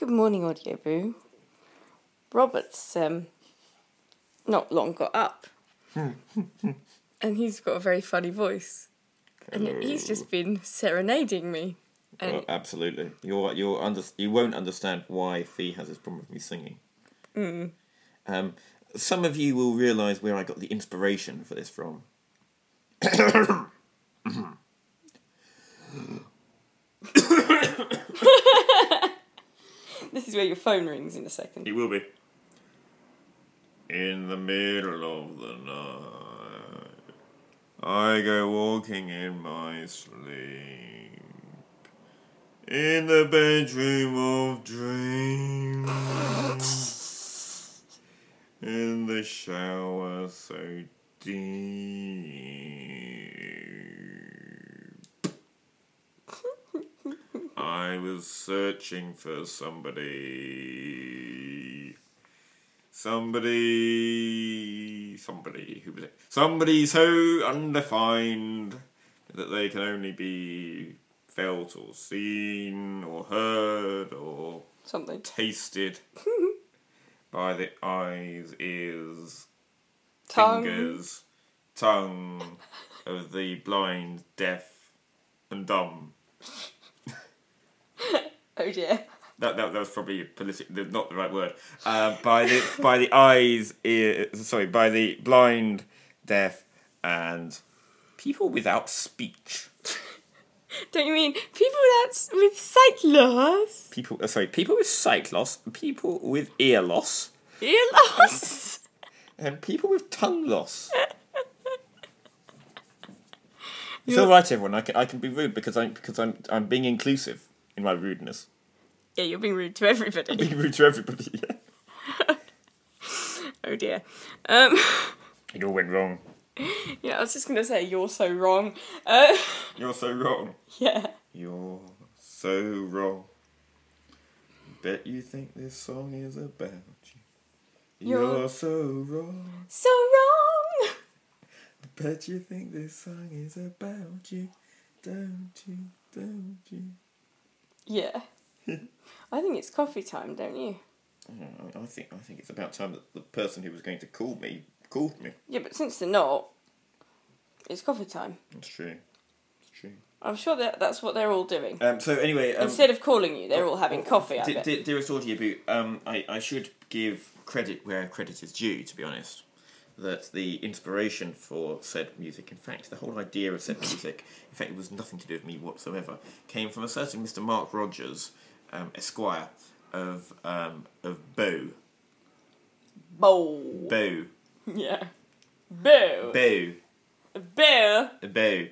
Good morning, Audio Boo. Robert's not long got up. And he's got a very funny voice. Hello. And he's just been serenading me. And Well, absolutely. You won't understand why Fee has this problem with me singing. Some of you will realise where I got the inspiration for this from. this is where your phone rings in a second. It will be. In the middle of the night, I go walking in my sleep. In the bedroom of dreams. In the shower so deep. I was searching for somebody. Somebody who was it? Somebody so undefined that they can only be felt or seen or heard or Something. tasted by the eyes, ears, Tongue. fingers, tongue of the blind, deaf, and dumb. Oh dear. That was probably not the right word. By the eyes, by the blind, deaf, and people without speech. Don't you mean people with sight loss? People with sight loss, people with ear loss, Ear loss? and people with tongue loss. It's all right, everyone. I can be rude because I'm being inclusive in my rudeness. Yeah, you're being rude to everybody. I'm being rude to everybody. Yeah. Oh dear. It all went wrong. Yeah, I was just going to say, you're so wrong. You're so wrong. Yeah. You're so wrong. Bet you think this song is about you. You're so wrong. So wrong! Bet you think this song is about you. Don't you? Don't you? Yeah. I think it's coffee time, don't you? I think it's about time that the person who was going to call me called me. Yeah, but since they're not, it's coffee time. It's true. It's true. I'm sure that's what they're all doing. So anyway, Instead of calling you, they're all having coffee, I bet. Dearest Audio Boot, I should give credit where credit is due, to be honest. That the inspiration for said music, in fact, the whole idea of said music, in fact, it was nothing to do with me whatsoever, came from a certain Mr. Mark Rogers, Esquire, of Bow. Bow. Bow. Yeah. Bow. Bow. Bow. Bow.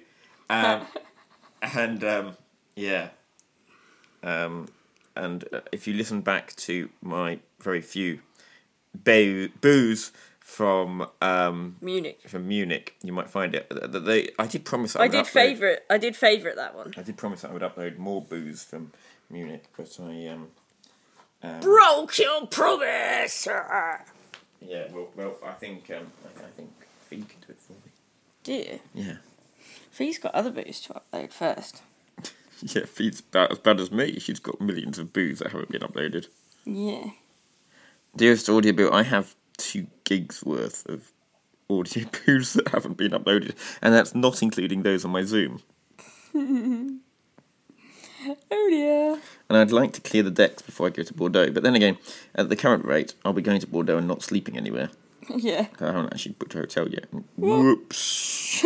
And if you listen back to my very few boos from Munich, you might find it. I did promise I did favourite that one. I did promise that I would upload more boos from Munich, but I broke your promise. Yeah, well, I think Fee can do it for me. Do you? Yeah. Fee's got other booze to upload first. Yeah, Fee's about as bad as me. She's got millions of boos that haven't been uploaded. Yeah. Dearest Audio Boo, I have 2 gigs worth of audio boos that haven't been uploaded, and that's not including those on my Zoom. Oh dear. And I'd like to clear the decks before I go to Bordeaux, but then again, at the current rate, I'll be going to Bordeaux and not sleeping anywhere. Yeah. I haven't actually booked a hotel yet. Whoops.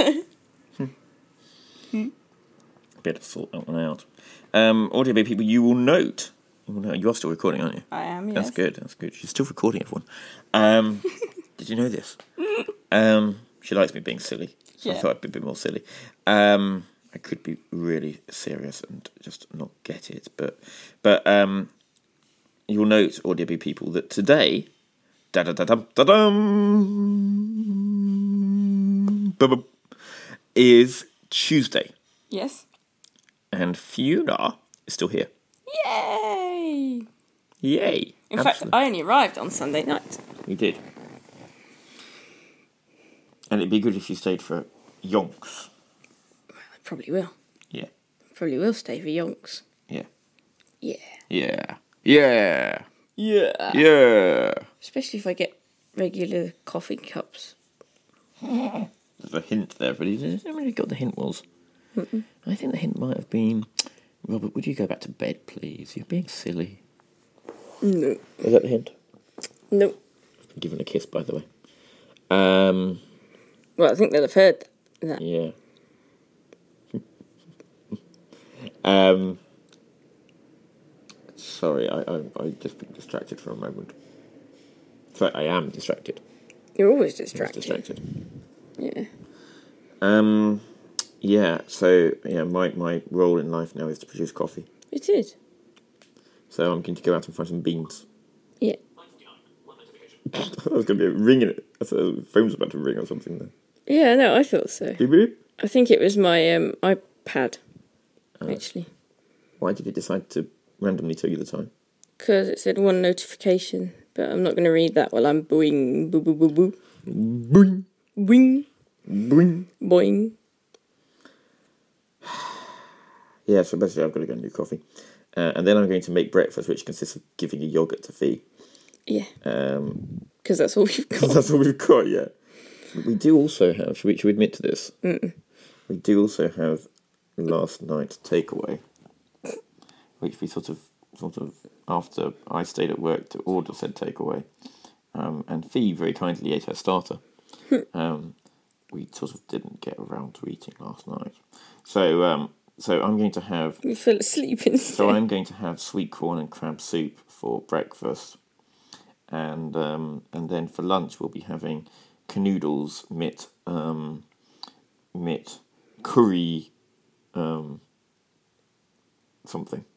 Better sort that one out. Audio Boo people, you will note. You are still recording, aren't you? I am, yes. That's good. She's still recording, everyone. Did you know this? She likes me being silly. So Yeah. I thought I'd be a bit more silly. I could be really serious and just not get it. But you'll note, Audio Boo people, that today, is Tuesday. Yes. And Fiona is still here. Yay! Yay. In fact, I only arrived on Sunday night. You did. And it'd be good if you stayed for yonks. I probably will. Yeah. Probably will stay for yonks. Yeah. Yeah. Yeah. Yeah. Yeah. Yeah. Especially if I get regular coffee cups. There's a hint there, but I don't know what got the hint was. I think the hint might have been, Robert, would you go back to bed, please? You're being silly. No. Is that the hint? No. Given a kiss, by the way. Well, I think they'll have heard that. Yeah. Sorry, I just been distracted for a moment. Sorry, I am distracted. You're always I was distracted. Yeah. Yeah, so, my role in life now is to produce coffee. It is. So I'm going to go out and find some beans. Yeah. I thought there was going to be a ring in it. I thought the phone was about to ring or something there. Yeah, no, I thought so. Did we? I think it was my iPad, actually. Why did it decide to randomly tell you the time? Because it said one notification, but I'm not going to read that while I'm boing, boo, boo, boo, boo. Boing, Boing, boing. boing. Yeah, so basically I've got to go and do coffee. And then I'm going to make breakfast, which consists of giving a yoghurt to Fee. Yeah. Because that's all we've got. That's all we've got, yeah. We do also have, should we admit to this? We do also have last night's takeaway, which we sort of, after I stayed at work to order said takeaway, and Fee very kindly ate her starter. We sort of didn't get around to eating last night. So I'm going to have... We fell asleep instead. So I'm going to have sweet corn and crab soup for breakfast. And then for lunch we'll be having canoodles mit curry something.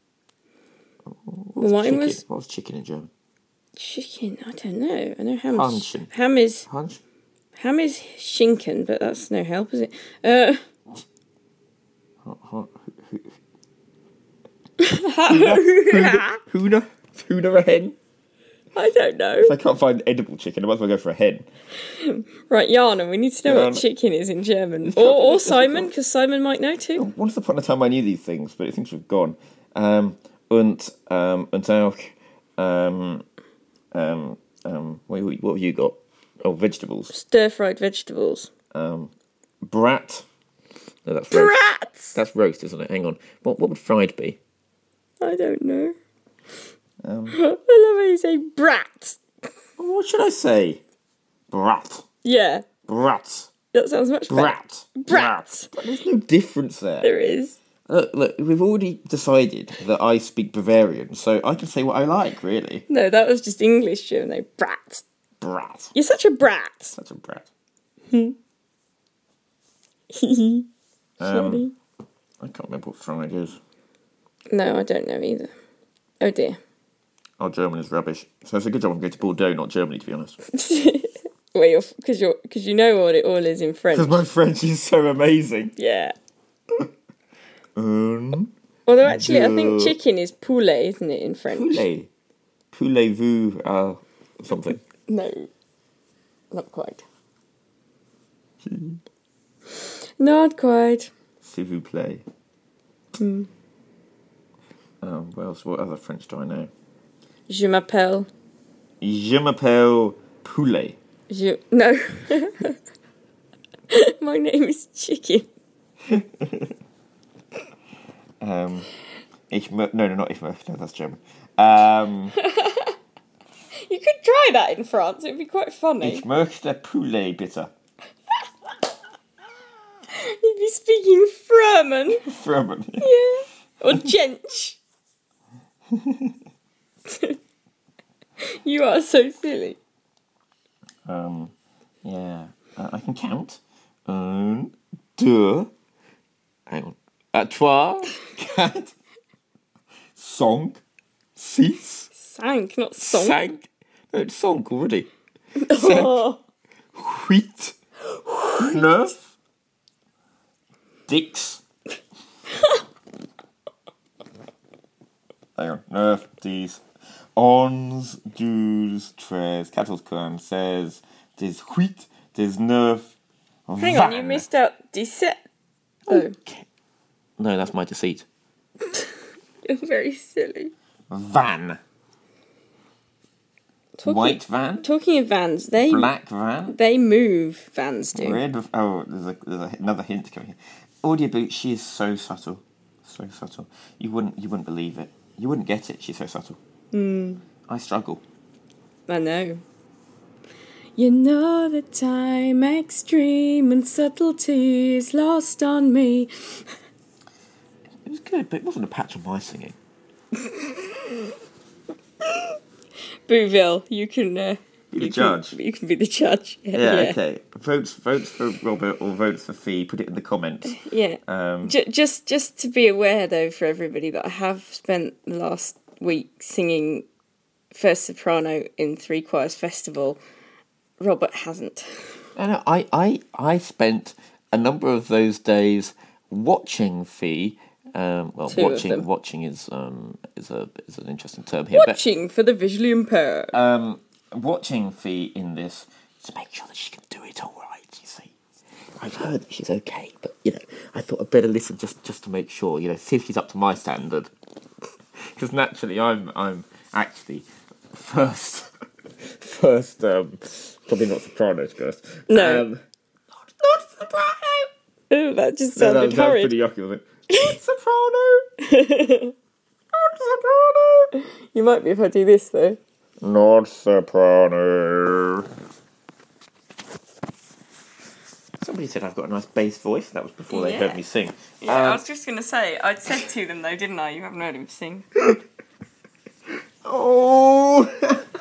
Mine was... What was chicken in German? Chicken, I don't know. I know ham. Hanschen. Ham is... Hunch? Ham is Schinken, but that's no help, is it? Tuna a hen? I don't know. If I can't find edible chicken, I might as well go for a hen. Right, Jana, we need to know what chicken is in German. Or Simon, because Simon might know too. Once upon a time I knew these things, but it seems to have gone. Und auch, what have you got? Oh, vegetables. Stir-fried vegetables. Brat. No, that's roast. Brats! That's roast, isn't it? Hang on. What would fried be? I don't know. I love how you say brat. What should I say? Brat. Yeah. Brat. That sounds much better. Brat. Brat. But there's no difference there. There is. Look, we've already decided that I speak Bavarian, so I can say what I like, really. No, that was just English, you know. Brat. Brat. You're such a brat. Such a brat. Sorry. I can't remember what fried is. No, I don't know either. Oh dear. Our German is rubbish. So it's a good job I'm going to Bordeaux, not Germany, to be honest. Well, because you know what it all is in French. Because my French is so amazing. Yeah. Although actually, I think chicken is poulet, isn't it, in French? Poulet. Poulez-vous something. No, not quite. Not quite. S'il vous plaît. What other French do I know? Je m'appelle. Je m'appelle Poulet. No. My name is Chicken. No, not ich möchte. No, that's German. You could try that in France. It would be quite funny. Ich möchte Poulet, bitte. You'd be speaking Furman. Furman. Yeah. Or Gench. You are so silly. Yeah. I can count. Un, deux. Hang on. Trois, quatre, cinq, six. Sank, not song. Cinq. No, it's cinq already. Oh. Huit. Neuf. Dix. Hang on. Neuf, dix. Onze, douze, treize, quatorze, quinze, seize. There's huit. There's neuf. Hang on, you missed out 17. Oh. No, that's my deceit. You're very silly. Van. White van? Talking of vans, Black van? they move, vans do. Red. Oh, there's another hint coming here. Audio she is so subtle. So subtle. You wouldn't believe it. You wouldn't get it. She's so subtle. I struggle. I know. You know the time extreme and subtlety is lost on me. It was good, but it wasn't a patch on my singing. Bouville, you can Be the judge. You can be the judge. Yeah, okay. Votes for Robert or votes for Fee. Put it in the comments. Yeah. Just to be aware, though, for everybody, that I have spent the last week singing first soprano in Three Choirs Festival. Robert hasn't. I spent a number of those days watching Fee. Watching is an interesting term here. Watching for the visually impaired. Watching Fee in this to make sure that she can do it all right. You see, I've heard that she's okay, but I thought I'd better listen just to make sure. See if she's up to my standard. Because naturally, I'm actually first. Probably not soprano first. No, not soprano. Oh, that just sounded horrid. That was pretty yucky, wasn't it? Soprano. Not soprano. You might be if I do this though. Not soprano. Somebody said I've got a nice bass voice. That was before they heard me sing. Yeah, I was just going to say, I'd said to them though, didn't I? You haven't heard him sing. Oh!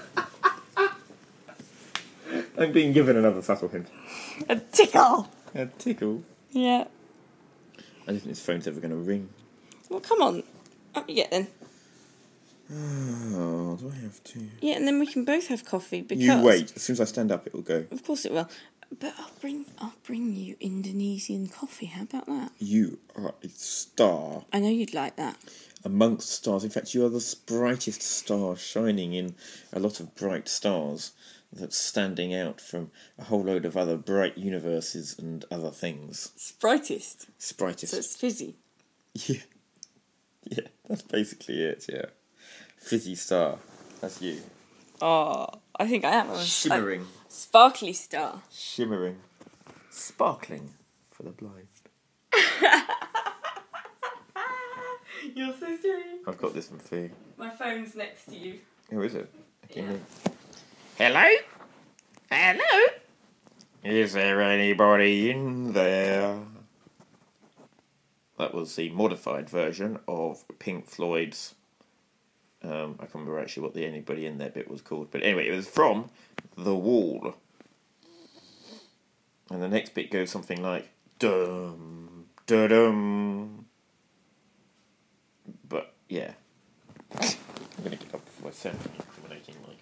I'm being given another subtle hint. A tickle! A tickle? Yeah. I don't think this phone's ever going to ring. Well, come on. Up you get then. Oh, do I have to? Yeah, and then we can both have coffee because... You wait. As soon as I stand up, it will go. Of course it will. But I'll bring you Indonesian coffee. How about that? You are a star. I know you'd like that. Amongst stars. In fact, you are the brightest star shining in a lot of bright stars that's standing out from a whole load of other bright universes and other things. Sprightest. Sprightest. So it's fizzy. Yeah. Yeah, that's basically it, yeah. Fizzy star. That's you. Oh, I think I am. Shimmering. Sparkly star. Shimmering. Sparkling for the blind. You're so silly. I've got this from Fee. My phone's next to you. Who is it? Yeah. Hello? Hello? Is there anybody in there? That was the modified version of Pink Floyd's... I can't remember actually what the anybody in there bit was called. But anyway, it was from The Wall. And the next bit goes something like... Dum, da-dum. But, yeah. I'm going to get up for myself and incriminating, like...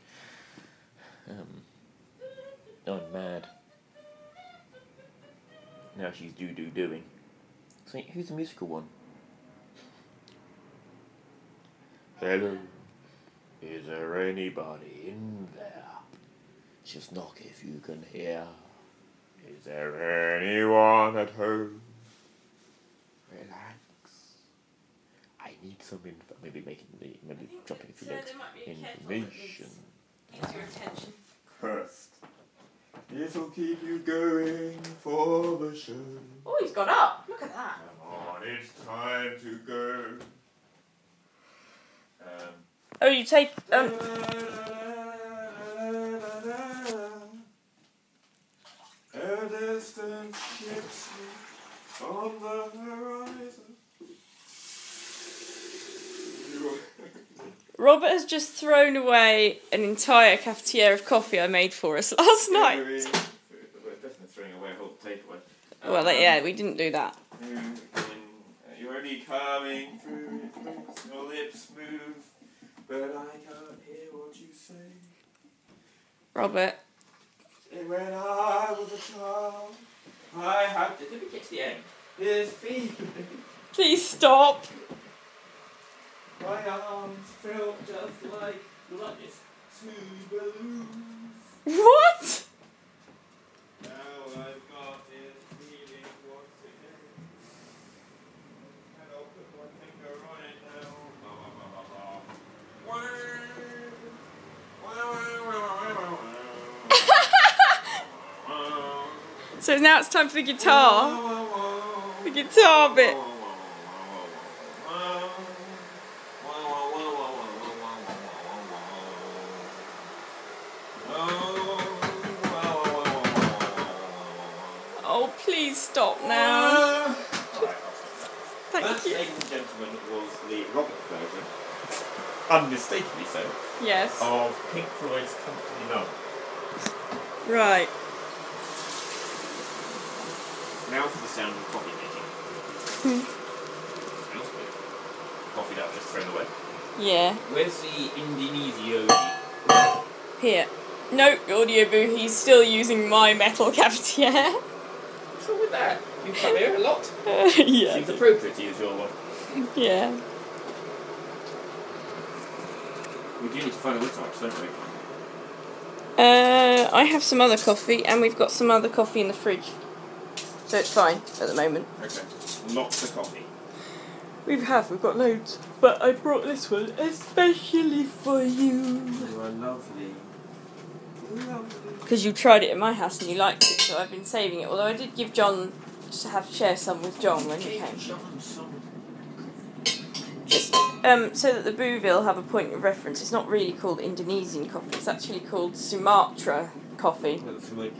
I'm mad. Now she's doing. So who's the musical one? Hello. Is there anybody in there? Just knock if you can hear. Is there anyone at home? Relax. I need some info. Maybe dropping a few legs. Information. Needs your attention. First. This'll keep you going for the show. Oh, he's got up. Look at that. Come on, it's time to go. Oh, you take... A distant gypsy on the horizon. Robert has just thrown away an entire cafetiere of coffee I made for us last night. We're definitely throwing away a whole takeaway. Well, yeah, we didn't do that. You're only coming through, it makes your lips move, but I can't hear what you say. Robert. And when I was a child, I had to... Let me get to the end. His feet. Please stop. My arms felt just like lunges to balloons. What? Now I've got this feeling once again. And I'll put my finger on it now. Blah, blah, blah, blah, blah. So now it's time for the guitar. The guitar bit. Oh, please stop now. Thank That, you. ladies and gentlemen, was the Robert version, unmistakably so, Yes. of Pink Floyd's Comfortably Numb. Right. Now for the sound of coffee making. Smells good. Coffee that I've just thrown away. Yeah. Where's the Indonesio? Here. No, Audio Boo, he's still using my metal cafetiere. What's wrong with that? You come here a lot. Yeah. Seems appropriate to use your one. Yeah. We do need to find a wood touch, don't we? I have some other coffee, and we've got some other coffee in the fridge. So it's fine at the moment. Okay. Lots of coffee. We've got loads. But I brought this one especially for you. You are lovely. Because you tried it at my house and you liked it, so I've been saving it. Although I did give John, to share some with John when he came. Just so that the Booville have a point of reference, it's not really called Indonesian coffee, it's actually called Sumatra coffee. Well,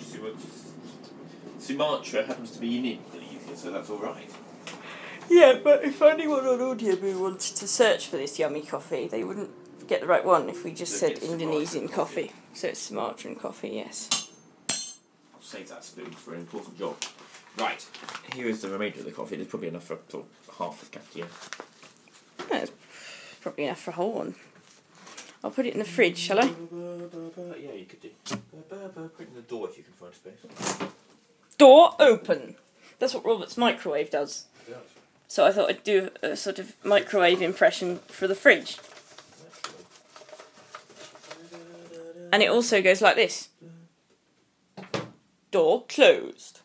Sumatra happens to be in Indonesia, so that's alright. Yeah, but if anyone on Audioboo wanted to search for this yummy coffee, they wouldn't get the right one if we just said Indonesian coffee. So it's Sumatran coffee, yes. I'll save that spoon for an important job. Right, here is the remainder of the coffee. There's probably enough for sort of half a cafetiere. That's probably enough for a whole one. I'll put it in the fridge, shall I? Yeah, you could do. Put it in the door if you can find space. Door open. That's what Robert's microwave does. It does. So I thought I'd do a sort of microwave impression for the fridge. And it also goes like this. Door closed.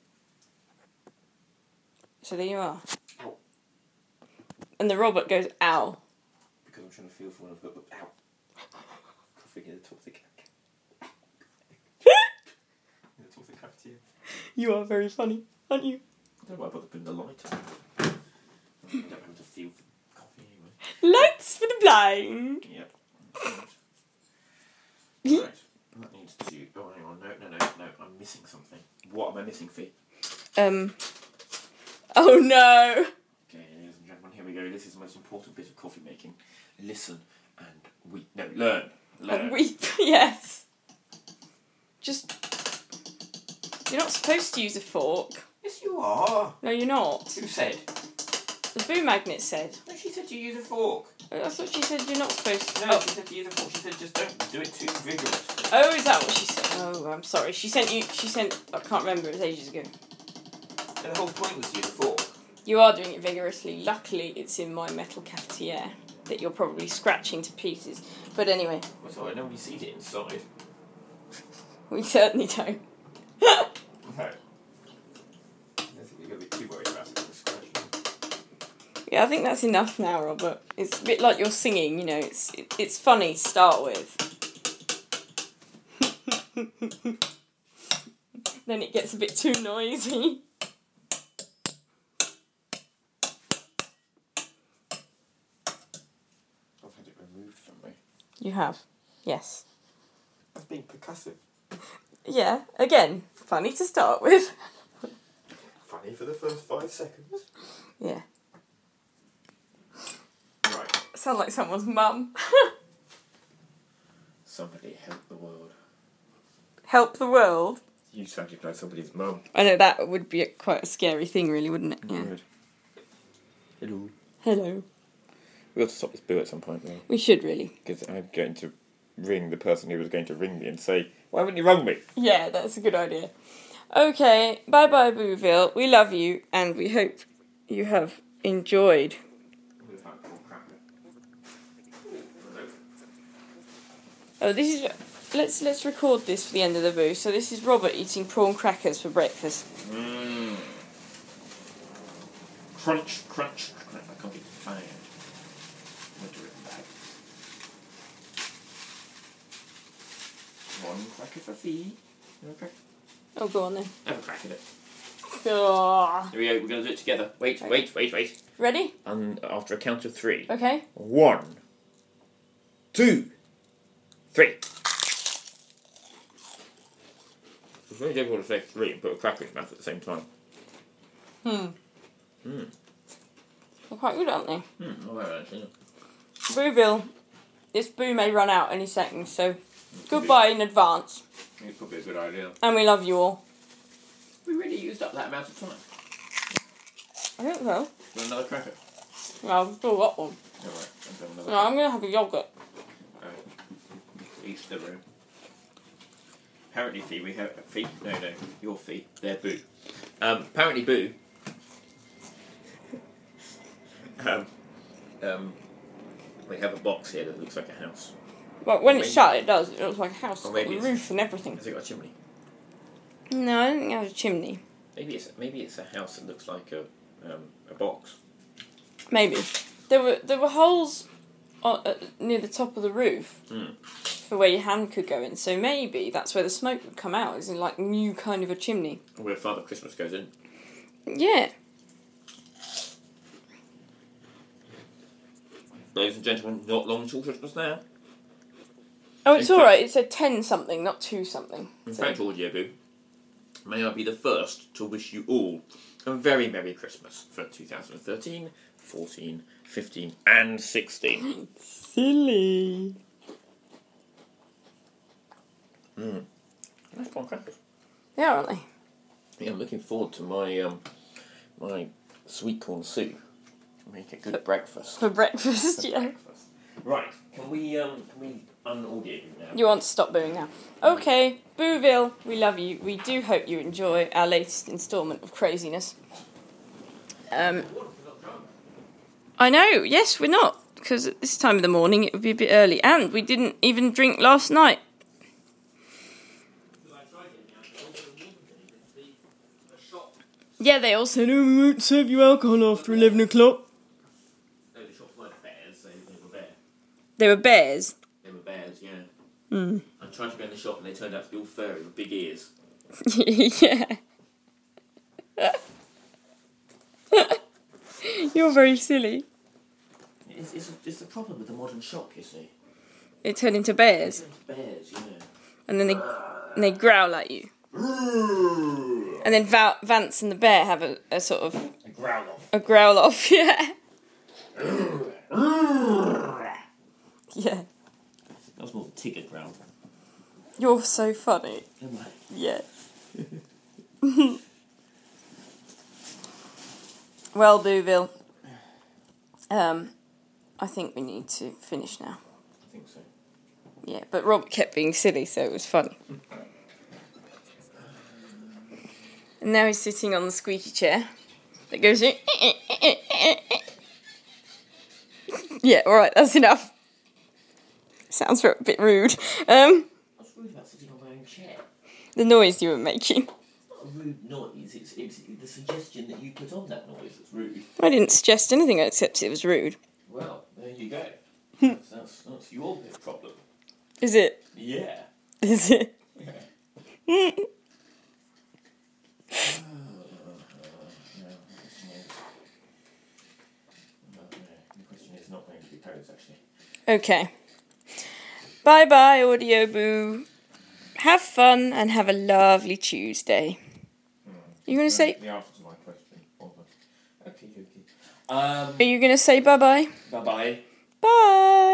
So there you are. Ow. And the Robert goes, ow. Because I'm trying to feel for when I've got the... Ow. Coughing in the top of the in the top of the cafetiere. You are very funny, aren't you? I don't know why I bother putting the light on. I don't have to feel the coffee anyway. Lights for the blind. Yep. Right. That needs to... Oh, hang on. No. I'm missing something. What am I missing, Fee? Oh no. Okay, ladies and gentlemen, here we go. This is the most important bit of coffee making. Listen and weep. No, learn. A weep, yes. Just... You're not supposed to use a fork. Yes, you are. No, you're not. Who said? The Boo Magnet said. No, she said you use a fork. I thought she said you're not supposed to... No, she said to use a fork. She said just don't do it too vigorously. Oh, is that what she said? Oh, I'm sorry. She sent... I can't remember, it was ages ago. And the whole point was to use a fork. You are doing it vigorously. Luckily, it's in my metal cafetiere that you're probably scratching to pieces. But anyway. Well, sorry, nobody sees it inside. We certainly don't. No. I don't think you're going to be too worried about it with scratching. Yeah, I think that's enough now, Robert. It's a bit like you're singing, you know. It's funny to start with. Then it gets a bit too noisy. I've had it removed from me. You have? Yes. I've been percussive. Yeah, again, funny to start with. Funny for the first 5 seconds. Yeah. Right. Sound like someone's mum. Somebody help the world. Help the world? You sounded like somebody's mum. I know that would be quite a scary thing, really, wouldn't it? Yeah. Good. Hello. Hello. We've got to stop this boo at some point, though. We should, really. Because I'm going to ring the person who was going to ring me and say, why haven't you rung me? Yeah, that's a good idea. Okay, bye-bye, Booville. We love you, and we hope you have enjoyed. Oh, this is... Let's record this for the end of the boo. So this is Robert eating prawn crackers for breakfast. Mmm. Crunch, crunch, crunch. I can't get fired. I'm going to rip them back. One cracker for Fee. Okay. Oh, go on then. Have a crack at it. Oh. Here we go. We're going to do it together. Wait. Ready? And after a count of 3. Okay. 1, 2, 3. It's very difficult to say 3 and put a cracker in your mouth at the same time. They're quite good, aren't they? All right, actually. Booville, this boo may run out any second, so goodbye in advance. It could be a good idea. And we love you all. We really used up that amount of time. I think so. Want another cracker? No, I've still got one. All right, I'll have another No, I'm going to have a yoghurt. Each their own. Apparently, Fee, we have... Fee? No, your Fee. They're Boo. Apparently, Boo... we have a box here that looks like a house. But when it's shut, it does. It looks like a house. It's got maybe the roof and everything. Has it got a chimney? No, I don't think it has a chimney. Maybe it's a house that looks like a box. Maybe. There were holes near the top of the roof for where your hand could go in. So maybe that's where the smoke would come out. It's in like new kind of a chimney. Where Father Christmas goes in. Yeah. Ladies and gentlemen, not long till Christmas now. Oh, it's alright. It said 10 something, not 2 something. In fact, Audio Boo, may I be the first to wish you all a very Merry Christmas for 2013, 14, 15 and 16. Silly. Nice corn crackers. Yeah, aren't they? Yeah, I'm looking forward to my my sweet corn soup. Make a good breakfast. For breakfast, yeah. Right, can we un-audio you now? You want to stop booing now. Okay, Booville, we love you. We do hope you enjoy our latest instalment of craziness. I know, yes, we're not. Because at this time of the morning it would be a bit early. And we didn't even drink last night. Yeah, they all said, oh, we won't serve you alcohol after 11 o'clock. No, the shop weren't bears, they were bears. They were bears? They were bears, yeah. I tried to go in the shop and they turned out to be all furry with big ears. Yeah. You're very silly. It's the problem with the modern shop, you see. It turned into bears. It turns bears, yeah. And then they growl at you. And then Vance and the bear have a sort of... A growl off. A growl off, yeah. Yeah. That was more of a Tigger growl. You're so funny. Am I? Yeah. Well, Booville, I think we need to finish now. I think so. Yeah, but Rob kept being silly, so it was funny. And now he's sitting on the squeaky chair that goes... Yeah, alright, that's enough. Sounds a bit rude. What's rude about sitting on my own chair? The noise you were making. It's not a rude noise, it's the suggestion that you put on that noise that's rude. I didn't suggest anything except it was rude. Well, there you go. that's your big problem. Is it? Yeah. Is it? Yeah. The question is not going to be posed, actually. Okay. Bye-bye, Audio Boo. Have fun and have a lovely Tuesday. You going to say... The answer to my question. Okay. Are you going to say bye-bye? Bye-bye. Bye.